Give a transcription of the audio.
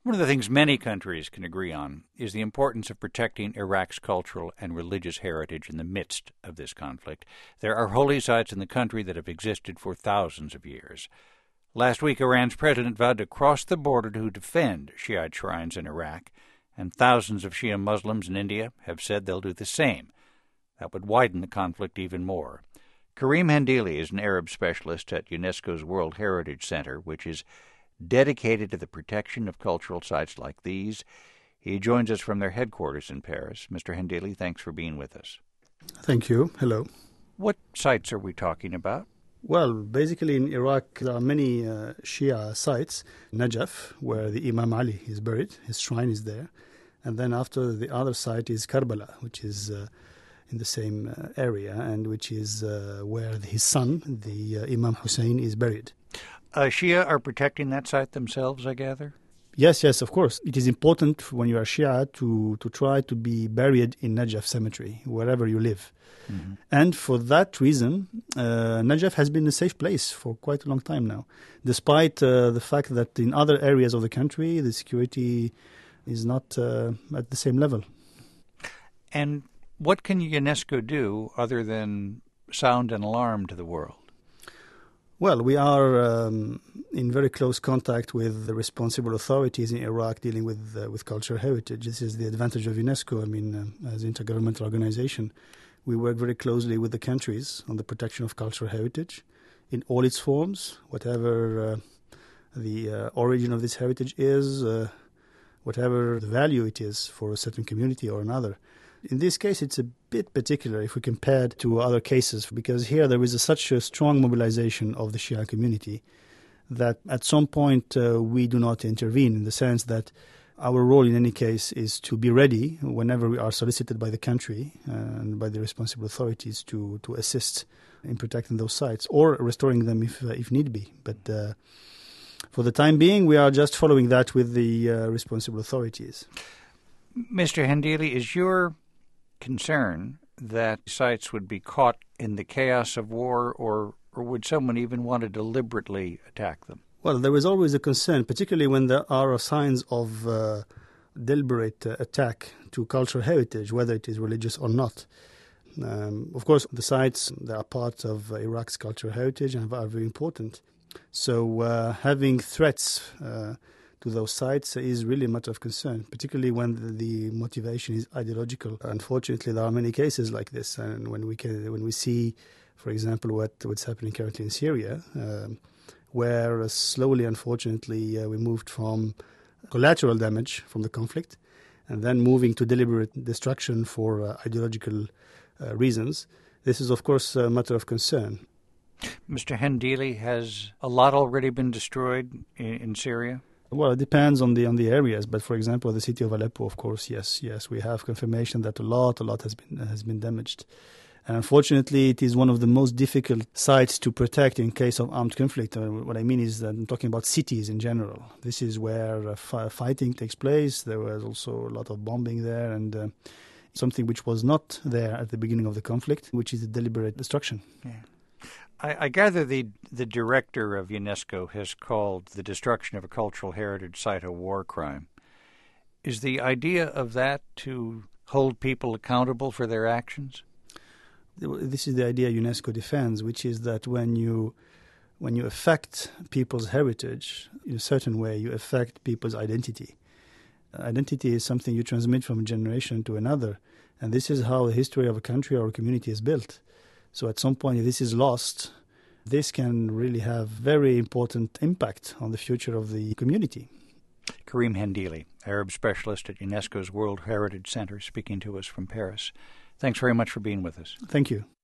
One of the things many countries can agree on is the importance of protecting Iraq's cultural and religious heritage in the midst of this conflict. There are holy sites in the country that have existed for thousands of years. Last week, Iran's president vowed to cross the border to defend Shiite shrines in Iraq, and thousands of Shia Muslims in India have said they'll do the same. That would widen the conflict even more. Karim Hendili is an Arab specialist at UNESCO's World Heritage Center, which is dedicated to the protection of cultural sites like these. He joins us from their headquarters in Paris. Mr. Hendili, thanks for being with us. Thank you. Hello. What sites are we talking about? Well, basically in Iraq there are many Shia sites. Najaf, where the Imam Ali is buried, his shrine is there. And then after the other site is Karbala, which is in the same area, and which is where his son, the Imam Hussein, is buried. Shia are protecting that site themselves, I gather? Yes, of course. It is important when you are Shia to try to be buried in Najaf cemetery, wherever you live. Mm-hmm. And for that reason, Najaf has been a safe place for quite a long time now, despite the fact that in other areas of the country, the security is not at the same level. And what can UNESCO do other than sound an alarm to the world? Well, we are in very close contact with the responsible authorities in Iraq dealing with cultural heritage. This is the advantage of UNESCO. I mean, as an intergovernmental organization, we work very closely with the countries on the protection of cultural heritage in all its forms, whatever the origin of this heritage is, whatever the value it is for a certain community or another. In this case, it's a bit particular if we compare it to other cases, because here there is such a strong mobilization of the Shia community that at some point we do not intervene, in the sense that our role in any case is to be ready whenever we are solicited by the country and by the responsible authorities to assist in protecting those sites or restoring them if need be. But for the time being, we are just following that with the responsible authorities. Mr. Hendili, is your concern that sites would be caught in the chaos of war, or would someone even want to deliberately attack them? Well, there is always a concern, particularly when there are signs of deliberate attack to cultural heritage, whether it is religious or not. Of course, the sites that are part of Iraq's cultural heritage and are very important. So having threats to those sites is really a matter of concern, particularly when the motivation is ideological. Unfortunately, there are many cases like this, and when we see, for example, what's happening currently in Syria, where slowly, unfortunately, we moved from collateral damage from the conflict, and then moving to deliberate destruction for ideological reasons. This is, of course, a matter of concern. Mr. Hendili, has a lot already been destroyed in Syria? Well, it depends on the areas, but for example, the city of Aleppo, of course, yes, we have confirmation that a lot has been damaged, and unfortunately, it is one of the most difficult sites to protect in case of armed conflict. What I mean is that I'm talking about cities in general. This is where fighting takes place. There was also a lot of bombing there, and something which was not there at the beginning of the conflict, which is deliberate destruction. Yeah. I gather the director of UNESCO has called the destruction of a cultural heritage site a war crime. Is the idea of that to hold people accountable for their actions? This is the idea UNESCO defends, which is that when you affect people's heritage in a certain way, you affect people's identity. Identity is something you transmit from a generation to another, and this is how the history of a country or a community is built. So at some point, if this is lost, this can really have very important impact on the future of the community. Karim Hendili, Arab specialist at UNESCO's World Heritage Center, speaking to us from Paris. Thanks very much for being with us. Thank you.